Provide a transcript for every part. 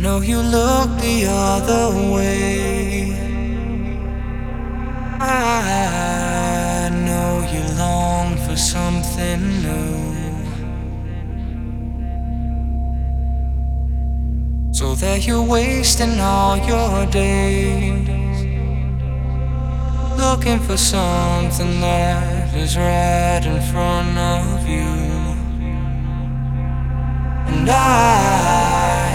know you look the other way. I know you long for something new, so that you're wasting all your days looking for something that is right in front of you. And I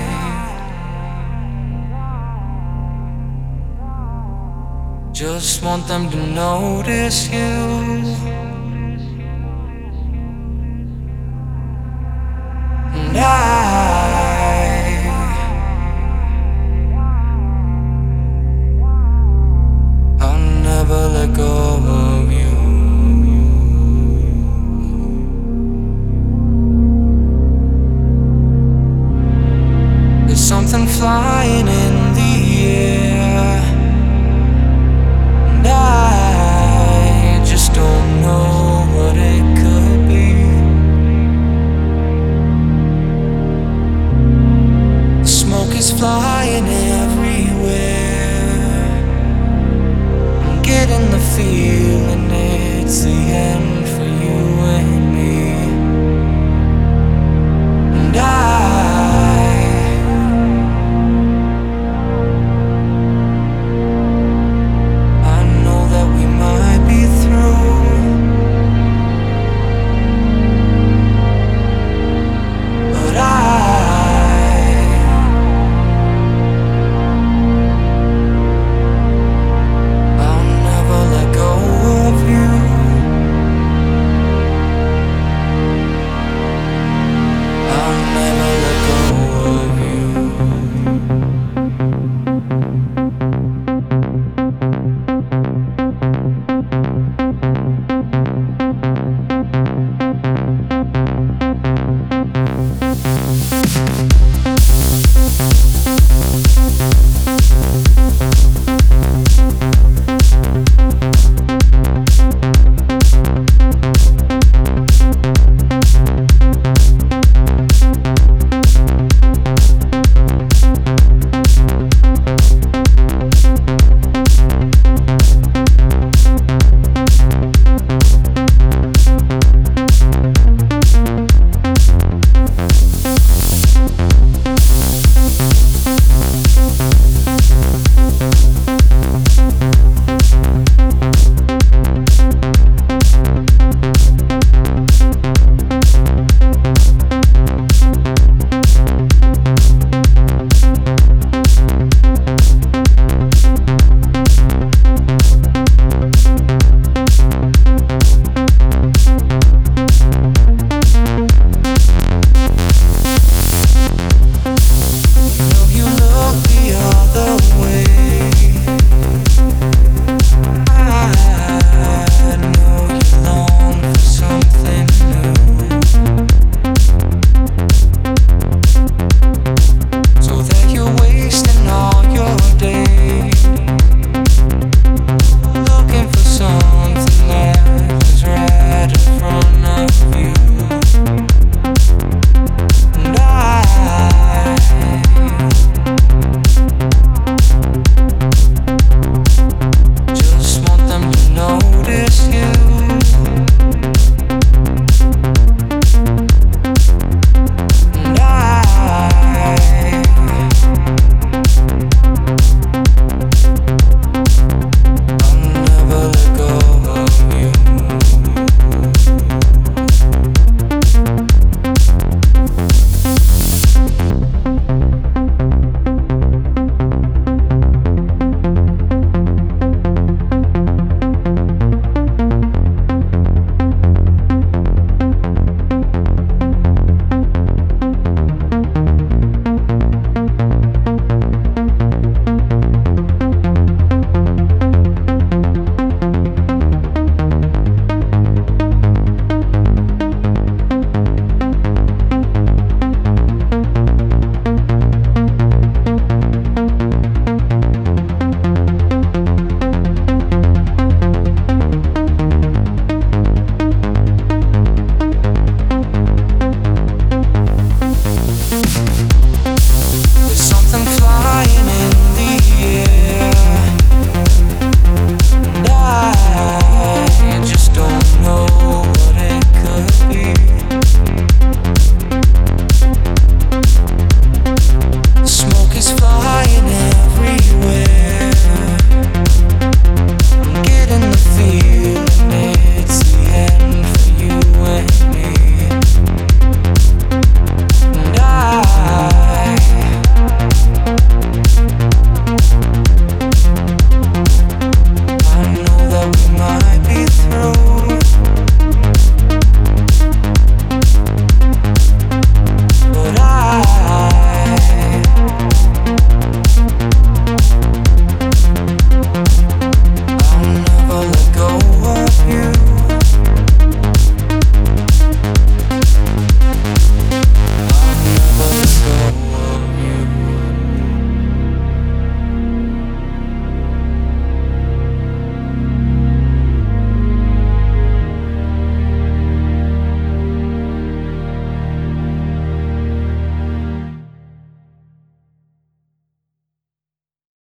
just want them to notice you. And I'll never let go of you. There's something flying in the air, and I just don't know what it could be. The smoke is flying everywhere. I'm getting the feeling it's the end for you and me. And I know that we might be through, but I'll never let go of you. I'll never let go of you.